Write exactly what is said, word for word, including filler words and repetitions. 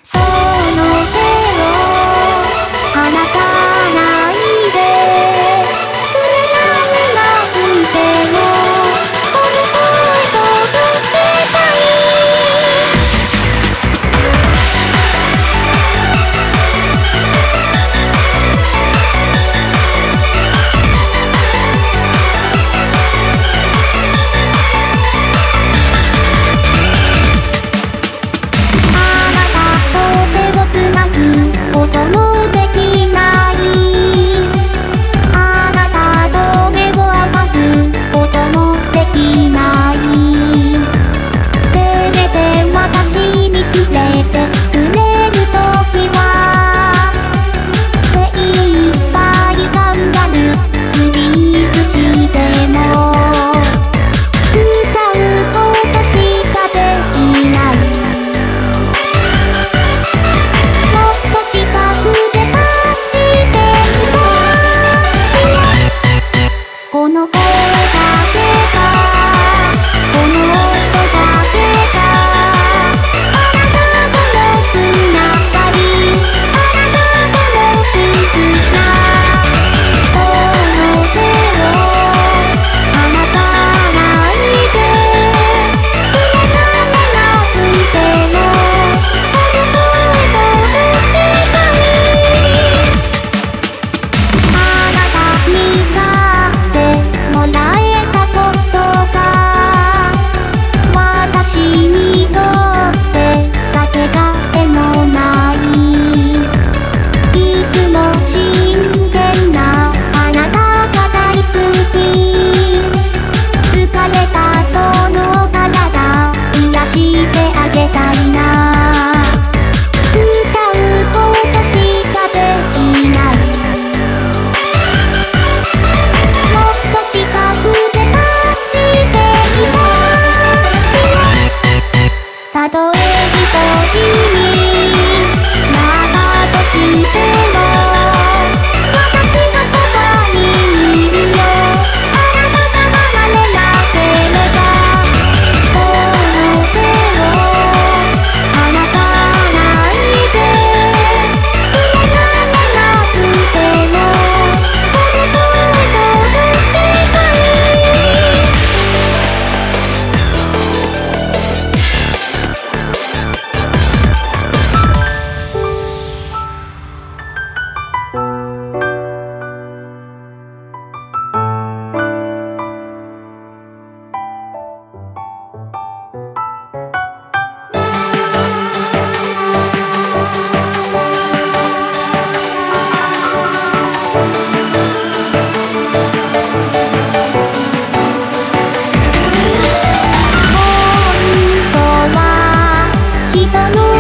その手を離さないで、触れられなくてもこの声届けたい。あなたと手をつなぐこともできない、あなたと目を合わすこともできない、せめて私に触れてくれるときは精一杯頑張るふりしても歌うことしかできない。もっと近くで感じてみたい。この声だけが、この音だけがあなたとのつながり、あなたとの絆、その手を離さないで、触れられなくてもこの声届けたい。あなたになってもらえたことが私にとってかけがえのない、いつも真剣なあなたが大好き、疲れたその体癒してあげたいな、歌うことしかできない。もっと近くで感じてみたい。たとえ一人になったとしても私がそばにいるよ、あなたが離れなければ。その手を離さないで、触れられなくてもこの声届けたい。本当は人の